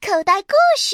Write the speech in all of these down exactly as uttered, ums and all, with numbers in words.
口袋故事。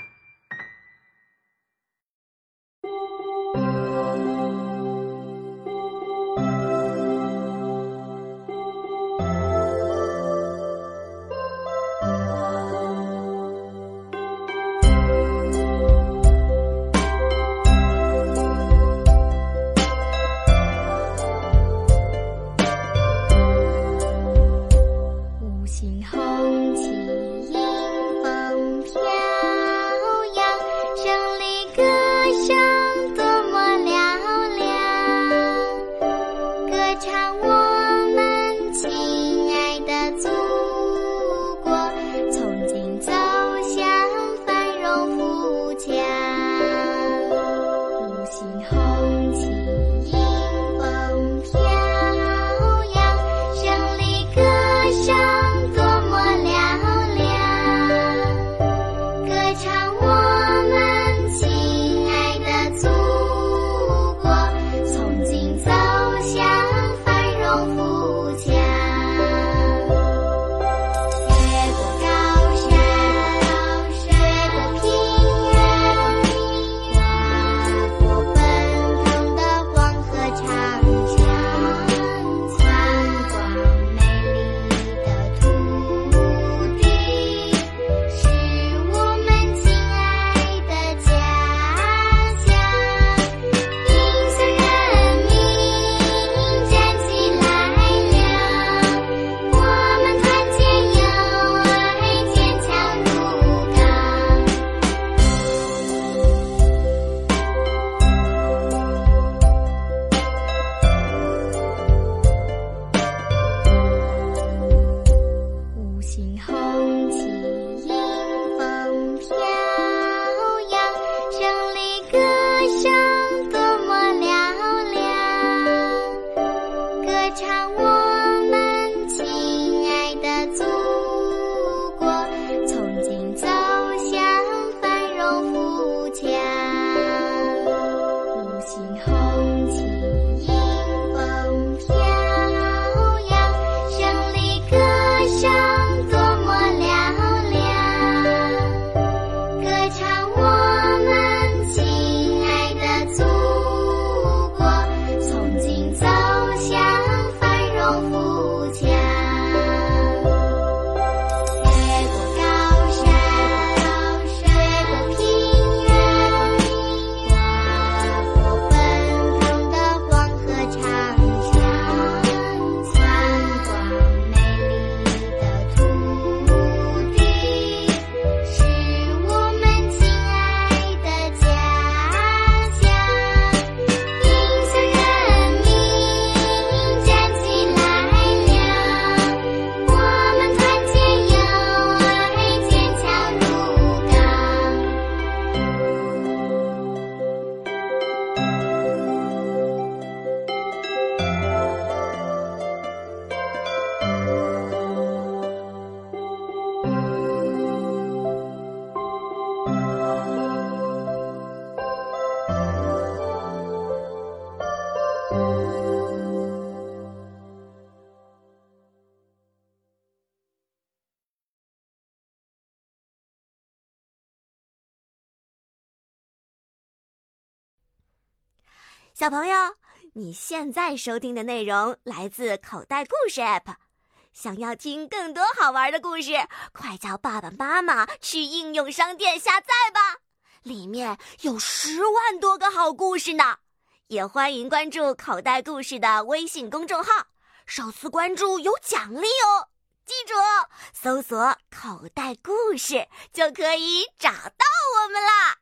小朋友，你现在收听的内容来自口袋故事 A P P。 想要听更多好玩的故事，快叫爸爸妈妈去应用商店下载吧，里面有十万多个好故事呢。也欢迎关注口袋故事的微信公众号，首次关注有奖励哦。记住，搜索口袋故事就可以找到我们啦。